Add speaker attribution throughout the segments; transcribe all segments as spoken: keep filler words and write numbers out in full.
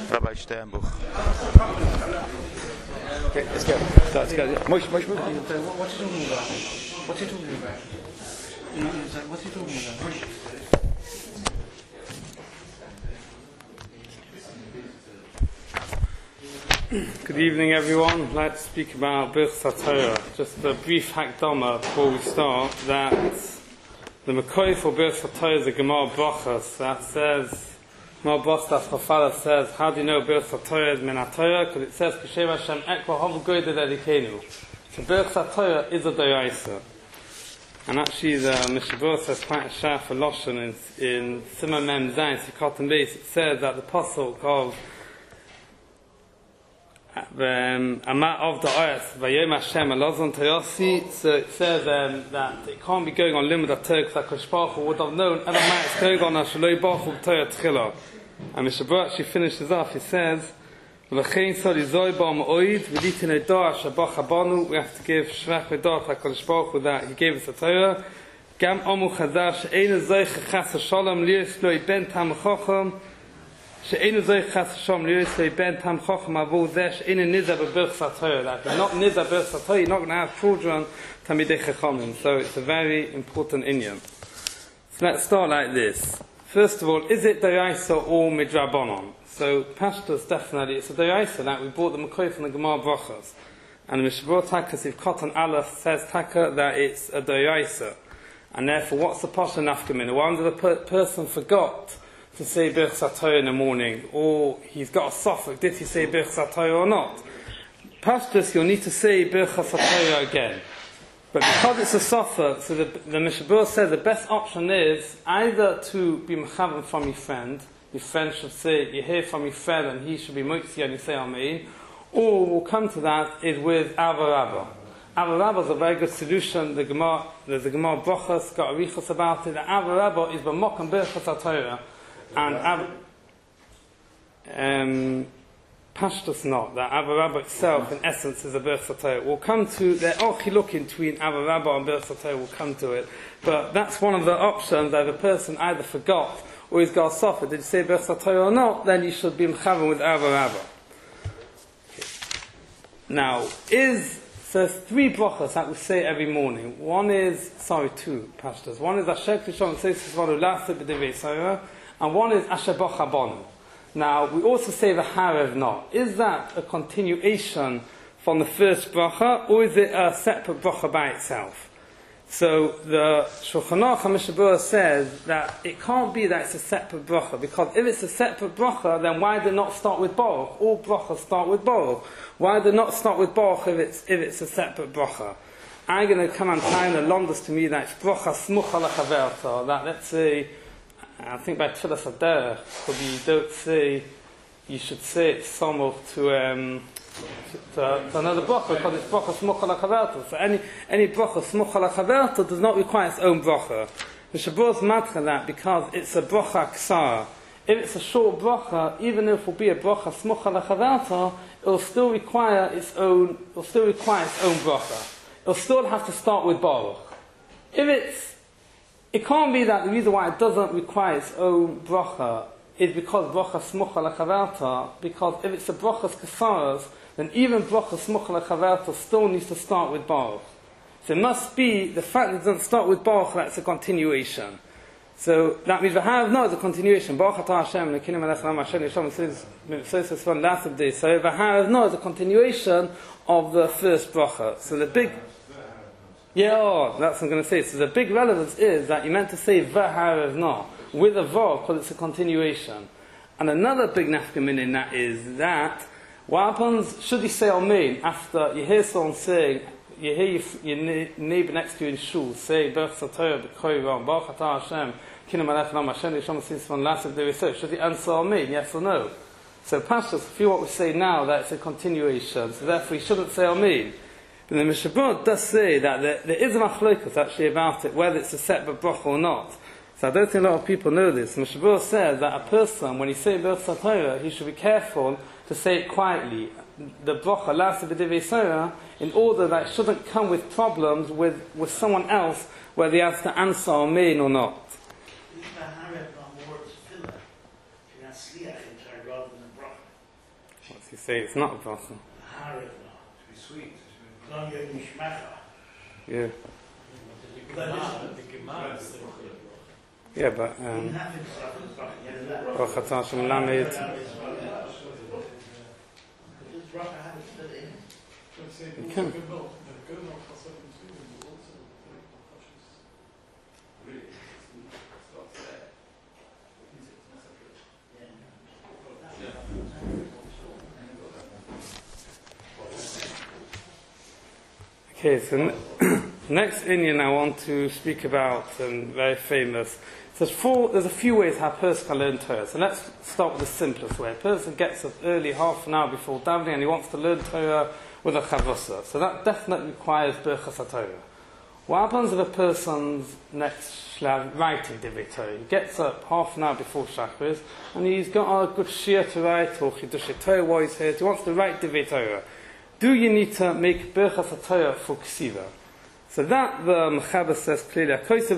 Speaker 1: Rabbi Sternbuch.
Speaker 2: Okay, let's go. Let's go. Moshe, Moshe, move. What's he talking about? What's he talking about? He's like, what's he talking about?
Speaker 3: Good evening, everyone. I'd like to speak about Birchas HaTorah. Just a brief hakdama before we start. That the Mekoi for Birchas HaTorah is a Gemara Brachas that says, Gemara Brachas that Chafala says, how do you know Birchas HaTorah is min HaTorah? Because it says, Kishem Hashem Ekva Havu Goyda Dedikenu. So Birchas HaTorah is a Doraisa. And actually the Mishabur says quite a sharp for Loshen in, in Simon Mem Zayin, Sikot Base. It says that the pasuk of Um, Amat of the Ayas, Vayom Hashem Elazon Toyosi. So it says um, that it can't be going on Limud HaTorah because HaKadosh Baruch Hu would have known other it's going on Shaloi Baruch Hu Torah Tchila. And Mishabur actually finishes off. He says, V'lechein Soli Zoi Ba'am Oid V'litin Edah Shabach Habanu. We have to give Shvach Edah HaKadosh Baruch Hu that He gave us a Torah. Gam Omu Chazar She'ein Zoich Chas Shalom Lios Loi Ben Tam Chochem. She'einu zoich chas Hashem liyosei ben tam chochem avul zeh she'einu nizah b'Birchas HaTorah. That if you're not nizah b'Birchas HaTorah, you're not going to have children tamidei chachamim. So it's a very important inyan. So let's start like this. First of all, is it Doraisa or Midrabanon? So Pashtus definitely it's a Doraisa that we brought the Mekoi from the Gemara Brachas, and the Mishabur Taka Siv Kotan Aleph says Taka that it's a Doraisa, and therefore what's the Pasha Nafkamin? Whether the per- person forgot to say Birchas HaTorah in the morning, or he's got a suffix, did he say Birchas HaTorah or not? Pashtus, you'll need to say Birchas HaTorah again. But because it's a suffix, so the, the Mishabur said the best option is either to be mechavan from your friend, your friend should say, you hear from your friend and he should be mutzi and you say Amen, or we'll come to that, is with Avarabba. Avarabba is a very good solution. The Gemara, there's a Gemara Brachas, got a richos about it. The Avarabba is b'mokam Birchas HaTorah. And Av- um, Pashtus not, that Avarabba itself in essence is a Birchas HaTorah. We'll come to, there are chilukim between Avarabba and Birchas HaTorah, we'll come to it. But that's one of the options that if a person either forgot or he's got a suffer, did you say Birchas HaTorah or not, then you should be mechavan with Avarabba. Now, is, so there's three brachas that we say every morning. One is, sorry, two Pashtus. One is Asher Kishon Seisvanu Lasa B'Divei Sarah, and one is Asher Bochabonu. Now, we also say the Harev not. Is that a continuation from the first bracha, or is it a separate bracha by itself? So, the Shulchan Aruch HaMishabur says that it can't be that it's a separate bracha, because if it's a separate bracha, then why did it not start with Baruch? All brachas start with Baruch. Why did it not start with Baruch if it's, if it's a separate bracha? I'm going to come and tie in the longest to me that it's bracha smucha lechaverta, that let's say, I think by Tfilas HaDerech, because you don't say, you should say it somewhat to, um, to, to another bracha, because it's bracha smucha lechaverta. So any, any bracha smucha lechaverta does not require its own bracha. The Shabbos madcha that because it's a bracha ksara. If it's a short bracha, even if it will be a bracha smucha lechaverta, it will still require its own, it will still require its own bracha. It will still have to start with Baruch. If it's It can't be that the reason why it doesn't require its own bracha is because bracha smucha lechaverta, because if it's a bracha kasaras, then even bracha smucha lechaverta still needs to start with Baruch. So it must be the fact that it doesn't start with Baruch that's a continuation. So that means the Harav no is a continuation. Baruch atah Hashem lekinim alech lam Hashem yishom says one last of this. So the Harav no is a continuation of the first bracha. So the big Yeah, oh, that's what I'm going to say. So the big relevance is that you meant to say v'harav no with a vav because it's a continuation. And another big nafkamin in that is that what happens should you say Amen after you hear someone saying, you hear your, your neighbor next to you in shul say Birchas HaTorah b'koi ram Baruch atah Hashem kinam alech lam Hashem yishom sisvan lasav deviseh. Should you answer Amen, yes or no? So Pashtus, if you what we say now that it's a continuation, so therefore you shouldn't say Amen. But the Mishabur does say that there, there is a machlokas actually about it, whether it's a separate bracha or not. So I don't think a lot of people know this. Mishabur says that a person, when he says Birchas HaTorah, he should be careful to say it quietly. The bracha lasa b'divei Torah, in order that it shouldn't come with problems with, with someone else, whether he has to answer Amen or not. What's he say? It's not a bracha.
Speaker 1: Harif, to be sweet. Long nishmecha.
Speaker 3: Yeah. Yeah, but um, Baruch atah Hashem lamed. You can. Okay, so n- next Indian I want to speak about, and very famous. So there's, four, there's a few ways how a person can learn Torah. So let's start with the simplest way. A person gets up early, half an hour before davening, and he wants to learn Torah with a chavrusa. So that definitely requires Birchas HaTorah. What happens if a person's next shlav writing Divrei Torah? He gets up half an hour before Shacharis, and he's got a good shir to write, or Chidush Torah while he's here. He wants to write Divrei Torah. Do you need to make Birchas HaTorah for Ksiva? So that the Mechaber says clearly,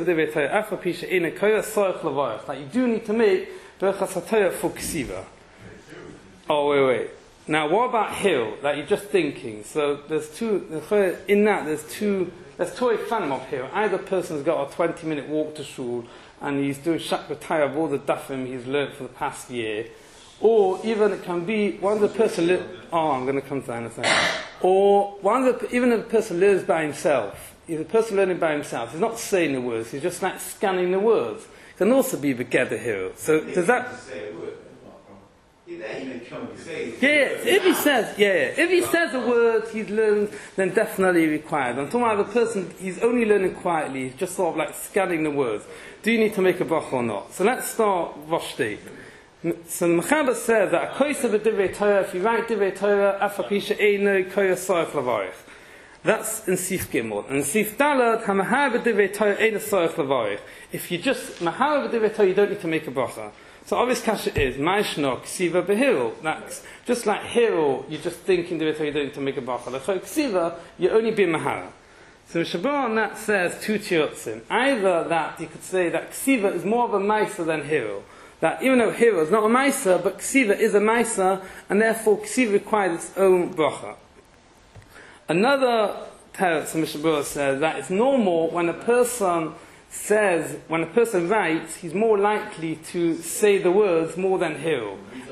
Speaker 3: that you do need to make Birchas HaTorah for Ksiva. Oh, wait, wait. Now, what about Hill, that you're just thinking? So there's two, in that there's two, there's two fanim of Hill. Either a person's got a twenty minute walk to shul, and he's doing Shakrataya of all the dafim he's learned for the past year. Or even it can be one of the person. Li- oh, I'm going to come to that in a second. Or one of the even if the person lives by himself, if the person learning by himself, he's not saying the words, he's just like scanning the words. It can also be begeder hero. So does that? Yeah, if he says, yeah, yeah, if he says a word he's learned, then definitely required. I'm talking about the person he's only learning quietly, he's just sort of like scanning the words. Do you need to make a bracha or not? So let's start Vashti. So the Mechaber says that a koysa v'divrei Torah, if you write divrei Torah, afapisha eino koya soif lavarich. That's in Sif Gimel. And Sif Dalad, hamahar v'divrei Torah eino soif lavarich. If you just mahar v'divrei Torah, you don't need to make a bracha. So obvious kasha is ma'ishnok ksiva behirul. That's just like hirul, you just think in divrei Torah, you don't need to make a bracha. Like ksiva, you only be mahar. So Shabbat on that says two tiyotzim. Either that you could say that ksiva is more of a ma'isa than hirul. That even though Hira is not a Maisa, but Ksiva is a Maisa, and therefore Ksiva requires its own bracha. Another teretz from Mishabura says that it's normal when a person says, when a person writes, he's more likely to say the words more than Hira.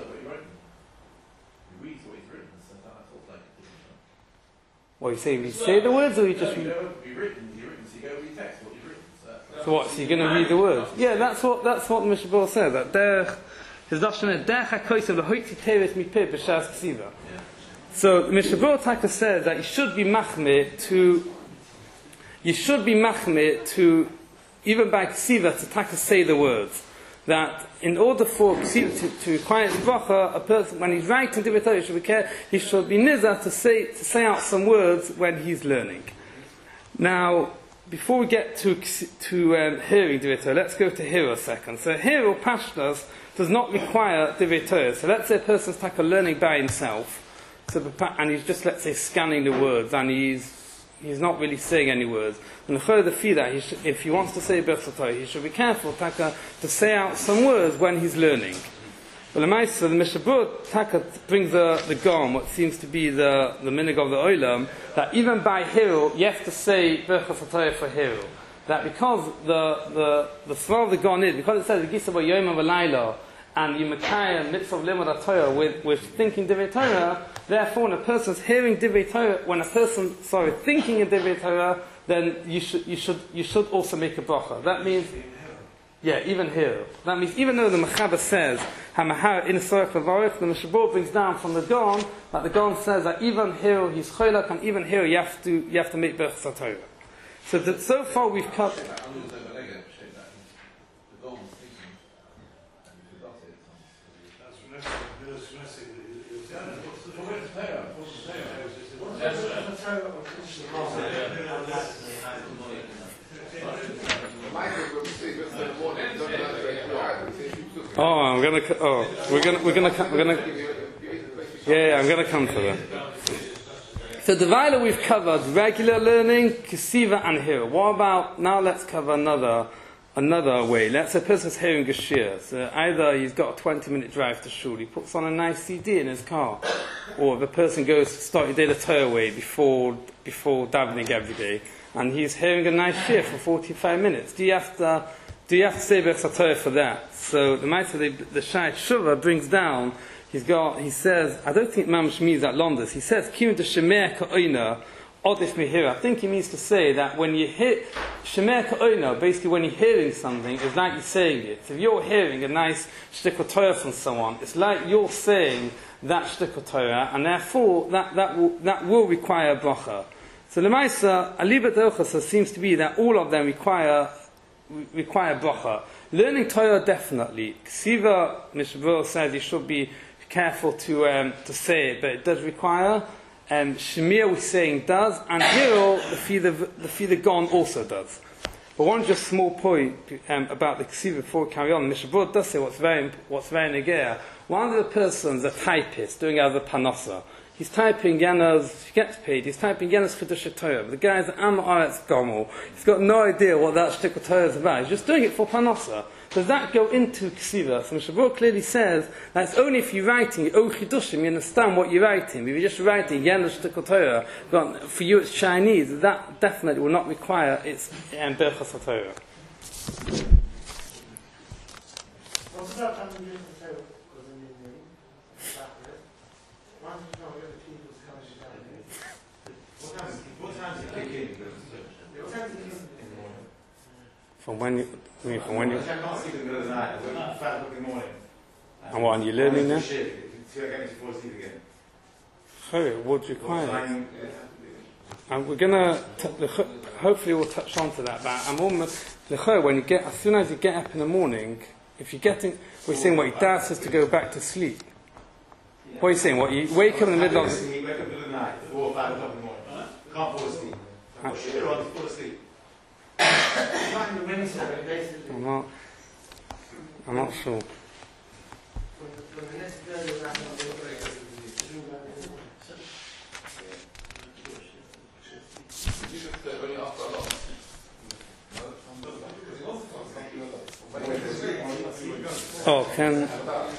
Speaker 3: What are you saying? You say the words, or you just read? So what? So you're going to read the words? Yeah, that's what that's what the Mishabura says. That derech his dashon derech hakoysev lehoitzi teres mipeh b'shas ksiva. So the Mishabura Taka says that you should be machmir to you should be machmir to even by ksiva to taka say the words. That in order for ksiva to, to require its bracha, a person when he's writing divrei Torah, he should be care, he should be nizar to say to say out some words when he's learning. Now, before we get to to um, hearing divrei Torah, let's go to hiro a second. So hiro pashtas does not require divrei Torah. So let's say a person's taka learning by himself, so and he's just let's say scanning the words, and he's he's not really saying any words. And further that he should, if he wants to say Birchas Torah, he should be careful taka to say out some words when he's learning. Well, the Maisa, the Mishabur Taka brings the, the Gom, what seems to be the, the minig of the Olam, that even by Hiro, you have to say Birchas Torah for Hiro. That because the the the smell of the Gom is, because it says Gisa bo Yom v'Layla, and you Mekayim mitzvah limud Torah with with thinking divrei Torah, therefore when a person's hearing divrei Torah, when a person sorry thinking in divrei Torah, then you should you should you should also make a bracha. That means. Yeah, even here. That means even though the Mechaber says Hamahar in Sorach Lavarich, the Mishabur brings down from the Gon that the Gon says that even here he's Cholak, and even here you have to you have to make Birchas Torah. So that so far we've cut. Oh, I'm gonna. Oh, we're gonna. We're gonna. We're gonna. Yeah, yeah I'm gonna come to that. So the Vaila we've covered regular learning, Kesiva and Hira. What about now? Let's cover another another way. Let's say a person's hearing a shir. So either he's got a twenty minute drive to shul, he puts on a nice C D in his car. Or if a person goes to start his day the Torah way before, before davening every day, and he's hearing a nice shir for forty-five minutes, do you have to, do you have to say Birchas HaTorah for that? So the Maisa, the, the Shai Tshuva brings down, he's got, he says, I don't think Mamash means that Londis, he says, Kim de Shemer Ka'oina, Odif Mehira. I think he means to say that when you hear Shemer Ka'oina, basically when you're hearing something, it's like you're saying it. So if you're hearing a nice shtickle Torah from someone, it's like you're saying that shtickle Torah, and therefore that, that, will, that will require a bracha. So the Maisa, Aliba Delchasa seems to be that all of them require require bracha. Learning Torah definitely. Ksiva Mishvur says you should be careful to um, to say it, but it does require. Um, Shemir we're saying does, and Hiro the Fida the Fida Gon also does. But one just small point um, about the Ksiva before we carry on. Mishabur does say what's very what's very negaya. One of the persons, a typist, doing as a panosa. He's typing Yana's, he gets paid, he's typing Yana's Chiddush Torah. But the guy's Am Aretz Gomel. He's got no idea what that shtickle Torah is about. He's just doing it for panosa. Does that go into Ksiva? So Mishabur clearly says that it's only if you're writing, oh Chidushim, you understand what you're writing. If you're just writing Yana's shtickle Torah, but for you it's Chinese, that definitely will not require its um, Birchas HaTorah.
Speaker 1: What's about having the Torah? Because in the name, one of the people is coming down. What time what time does it kick in? What time does it kick in the morning?
Speaker 3: From when you, I mean, from when you,
Speaker 1: I can't sleep in the middle of the night. I wake up at five o'clock in the morning.
Speaker 3: and what, are you learning now?
Speaker 1: Till I get me to fall asleep again.
Speaker 3: Sorry, would require it.
Speaker 1: Time,
Speaker 3: And we're gonna, t- the, hopefully we'll touch on to that, but I'm almost, the when you get, as soon as you get up in the morning, if you're getting, we're saying what your dad says to go back to sleep. What are you saying? What, you wake up in the middle of the...
Speaker 1: Wake up in the middle of the night, four or five o'clock in the morning. Can't fall asleep.
Speaker 3: Uh,
Speaker 1: Sure, I'll fall asleep.
Speaker 3: I'm not, I'm not sure. Oh, can...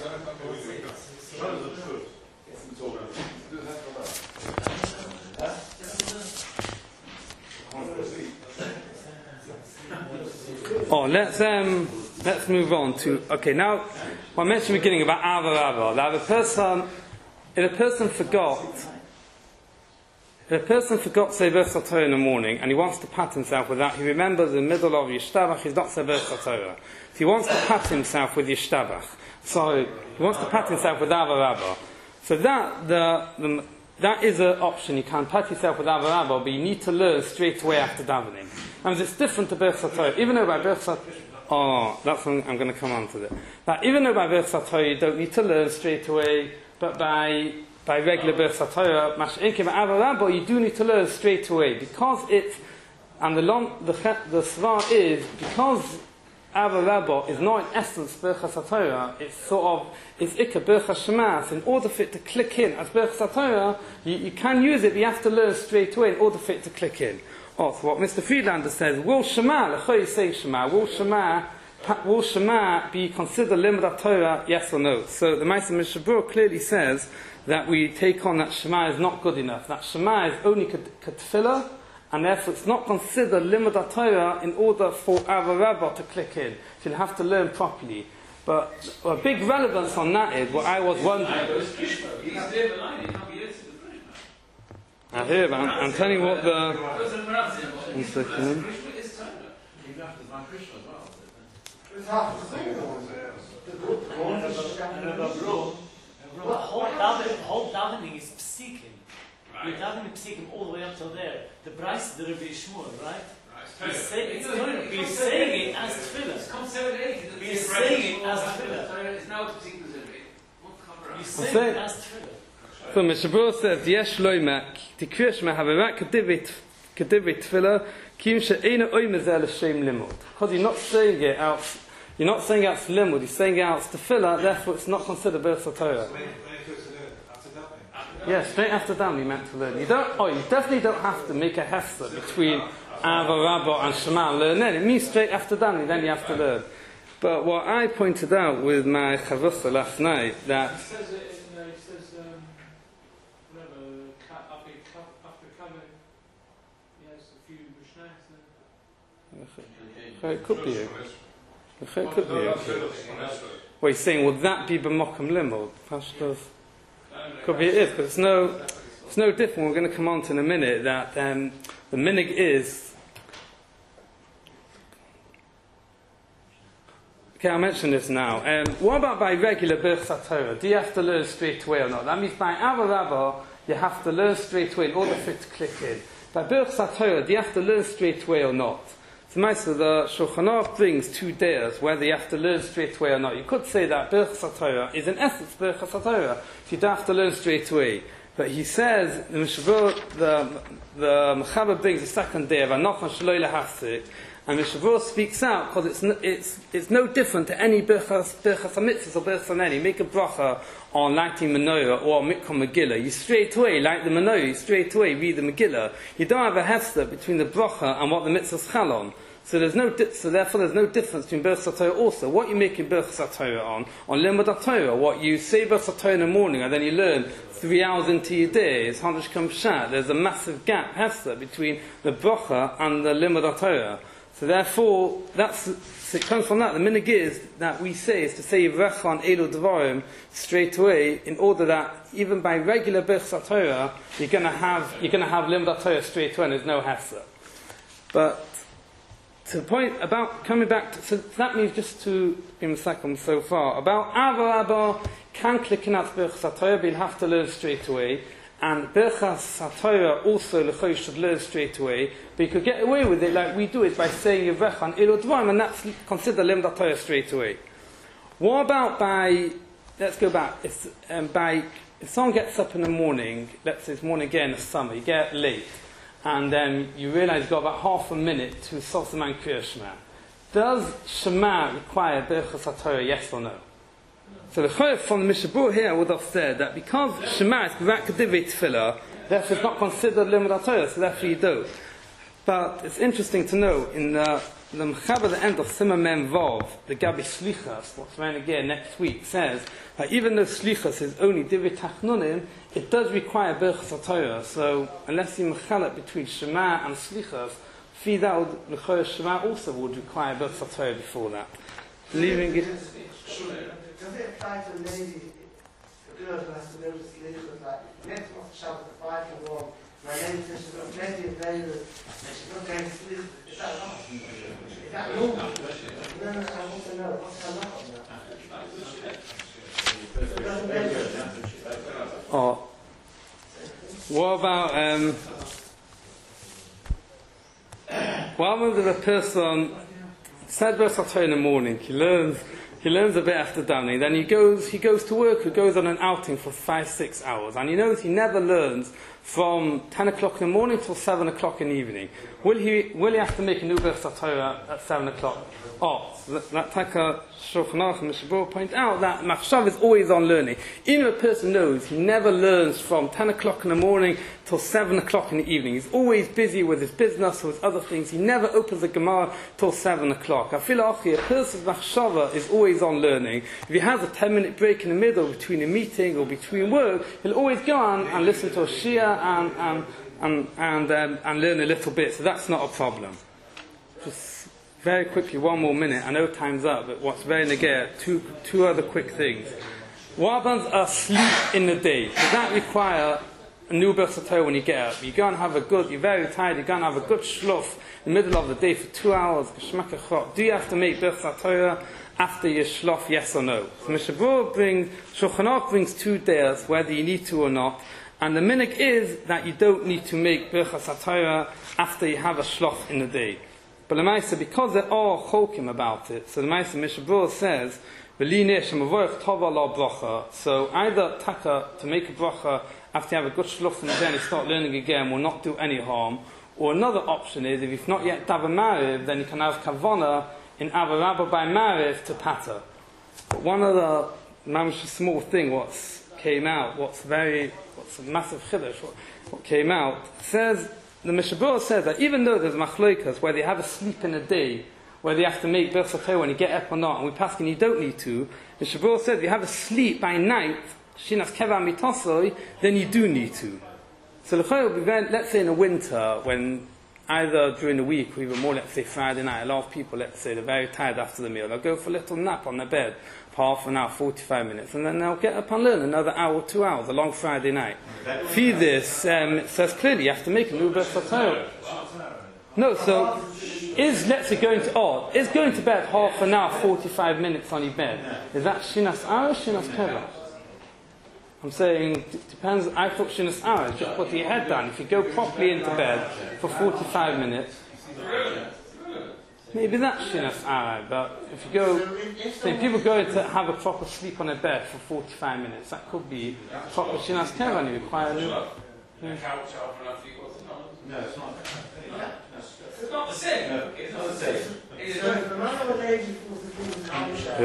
Speaker 3: Oh, let's um, let's move on to okay. Now, I mentioned at the beginning about Ava Rava. That if a person, if a person forgot, if a person forgot to say Birchas HaTorah in the morning and he wants to pat himself with that, he remembers in the middle of Yishtabach he's not said Birchas HaTorah. So he wants to pat himself with Yishtabach. So he wants to pat himself with Ava Rava. So that the, the that is an option. You can pat yourself with Ava Rava, but you need to learn straight away after davening. And it's different to Birchas HaTorah. Even though by Birchas HaTorah, oh, that's when I'm going to come on to that. Now, even though by Birchas HaTorah you don't need to learn straight away, but by by regular Birchas HaTorah, Mash'inkim Ava Rava, you do need to learn straight away because it's and the long, the the svar is because Ava Rava is not in essence Birchas HaTorah. It's sort of it's Ikka Birchas Shema. In order for it to click in as Birchas HaTorah, you, you can use it, but you have to learn straight away in order for it to click in. Oh, so what Mister Friedlander says, will Shema, L'choy say Shema, will Shema, will Shema be considered Limud Torah, yes or no? So the Maisa Mishabur clearly says that we take on that Shema is not good enough, that Shema is only Ketfilah, and therefore it's not considered Limud Torah in order for Ava Rava to click in. So you'll have to learn properly. But a big relevance on that is what I was wondering. I hear, but I'm, I'm telling you what the... One second.
Speaker 4: Whole davening is psikim. You're davening psikim all the way up till there. The Bryce, the Rebbe Shmuel, right? He's saying, it's going, he's saying it as tefillah. He's saying it as tefillah. He's saying it as tefillah.
Speaker 3: So Mishabur says, Yesh loimak, tikriya shema haverak kedivit tefillah, kim she'ena oimezel l'shem limud. Because you're not saying it out, you're not saying out limud, you're saying it out tefillah, therefore it's not considered Birchas HaTorah. Yes, straight after davening you meant to learn. You don't, oh, you definitely don't have to make a hefzer between Ava, Rabba, and Shema, learn then. It means straight after Dani, then you have to learn. But what I pointed out with my Chavrusa last night, that
Speaker 5: He says it in, uh, he says, um, whatever, ka- after, ka- after Kavan, he has a few Mishnahs.
Speaker 3: it could be it. It could be it. Well, he's saying, would that be b'mokum limud? Pashtos. Could be it is, but it's no, it's no different. We're going to come on to in a minute that um, the minig is. Okay, I'll mention this now. Um, what about by regular Birchas HaTorah? Do you have to learn straight away or not? That means by Ava Rabba, you have to learn straight away in order for it to click in. By Birchas HaTorah, do you have to learn straight away or not? So, Maisa, the Shulchan Aruch brings two days whether you have to learn straight away or not. You could say that Birchas HaTorah is in essence Birchas HaTorah, so you don't have to learn straight away. But he says, the Mishavur, the, the Mechaber brings the second day of Anochan Shaloi Lahafzik, and Mishavur speaks out because it's, n- it's, it's no different to any Birchas, Birchas HaMitzvahs or Birchas HaNeni. Make a bracha on lighting menorah or Mikra Megillah. You straight away light the menorah, you straight away read the Megillah. You don't have a hefzer between the bracha and what the mitzvahs chal on. So there's no, di- so therefore there's no difference between Birchas HaTorah also. What you make in Birchas HaTorah on, on Limud HaTorah, what you say Birchas HaTorah in the morning and then you learn three hours into your day, is Hanash Kam Shat. There's a massive gap, hefzer, between the bracha and the Limud HaTorah. So therefore, that's, so it comes from that. The minig is that we say is to say Yivrecha on Elu Devarim straight away, in order that even by regular Birchas HaTorah, you're going to have you're going to have Limud HaTorah straight away, and there's no hefzer. But to the point about coming back, to, so that means just to be second so far about Ava Rabba can click in at Birchas HaTorah, but you'll have to learn straight away. And Birchas HaTorah also L'choi should learn straight away, but you could get away with it like we do it by saying Yivrecha on Elu Devarim, and that's considered Limud HaTorah straight away. What about by, let's go back, if, um, by, if someone gets up in the morning, let's say it's morning again in the summer, you get late, and then you realise you've got about half a minute to Sof Zeman Kriyas Shema. Does Shema require Birchas HaTorah, yes or no? So the Chayef from the Mishabur here would have said that because Shema is Rak Divrei Tefillah, therefore it's not considered Limud HaTorah, so therefore you don't. But it's interesting to know, in the, the Mechaber at the end of Simon Mem Vav, the Gabi Shlichas, what's running again next week, says that even though Shlichas is only Divrei Tachnunim, it does require Birchas HaTorah. So unless you mechalek between Shema and Shlichas, Fidal, the Chayef Shema also would require Birchas HaTorah before that. Leaving it.
Speaker 1: Does it apply to a lady, a girl who has to go to sleep with like, next month Shabbat at five to one, my lady says she's got plenty of days and she's not going to sleep. Is that wrong? Is that normal? No, no, I want to know, what's her lot on that?
Speaker 3: Oh. What about, um, what about if a person said Birchas HaTorah in the morning, he learns He learns a bit after Dani, then he goes, he goes to work, he goes on an outing for five, six hours, and he knows he never learns from ten o'clock in the morning till seven o'clock in the evening. Will he, will he have to make a new Birchas HaTorah at seven o'clock? Oh, so that, that Taka Shulchan Aruch and Mishabur point out that Machshav is always on learning. Even if a person knows he never learns from ten o'clock in the morning till seven o'clock in the evening. He's always busy with his business or his other things. He never opens the Gemara till seven o'clock. I feel like a person's Machshava is always on learning. If he has a ten minute break in the middle between a meeting or between work, he'll always go on and listen to a Shia and, and, and, and, um, and learn a little bit. So that's not a problem. Just very quickly, one more minute. I know time's up, but what's very negate, two, two other quick things. What happens asleep in the day? Does that require a new Birchas HaTorah when you get up? You go and have a good, you're very tired, you go and have a good shluff in the middle of the day for two hours. Do you have to make Birchas HaTorah after your shluff, yes or no? So Mishabur brings, Shulchan Aruch brings two days, whether you need to or not. And the minhag is that you don't need to make Birchas HaTorah after you have a shluff in the day. But the Maisa, because there are chokim about it, so the Maisa Mishabur says, so either taka to make a bracha after you have a good shluch in the day and you start learning again will not do any harm, or another option is if you've not yet daven mariv, then you can have kavana in Ava Rabba by mariv to pata. But one other mamish small thing what's came out, what's very, what's a massive chiddush, what, what came out, says the Mishabura says that even though there's machloikas where they have a sleep in a day, where they have to make Birsa when you get up or not, and we pass and you don't need to, the Mishabura says if you have a sleep by night, Shinas Keva Mitosoi, then you do need to. So let's say in the winter, when either during the week or even more, let's say Friday night, a lot of people, let's say, they're very tired after the meal, they'll go for a little nap on their bed for half an hour, forty-five minutes, and then they'll get up and learn another hour or two hours, a long Friday night. See this, um, it says clearly you have to make a new Birsa Torah. No, so is, let's say, going to, oh, is going to bed half an hour, forty-five minutes on your bed, is that Shinas Ara or Shinas Keva? I'm saying, d- depends, I thought Shinas Ara, just put your head down. If you go properly into bed for forty-five minutes, maybe that's Shinas Ara, but if you go, so if people go to have a proper sleep on a bed for forty-five minutes, that could be proper Shinas Keva, and you require a new...
Speaker 6: No, it's not. It's not the same. No, it's not the same. It's
Speaker 1: So if the man of age is supposed to be in the contract,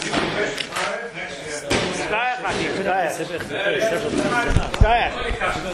Speaker 2: Steuer, Matti, Steuer. Steuer.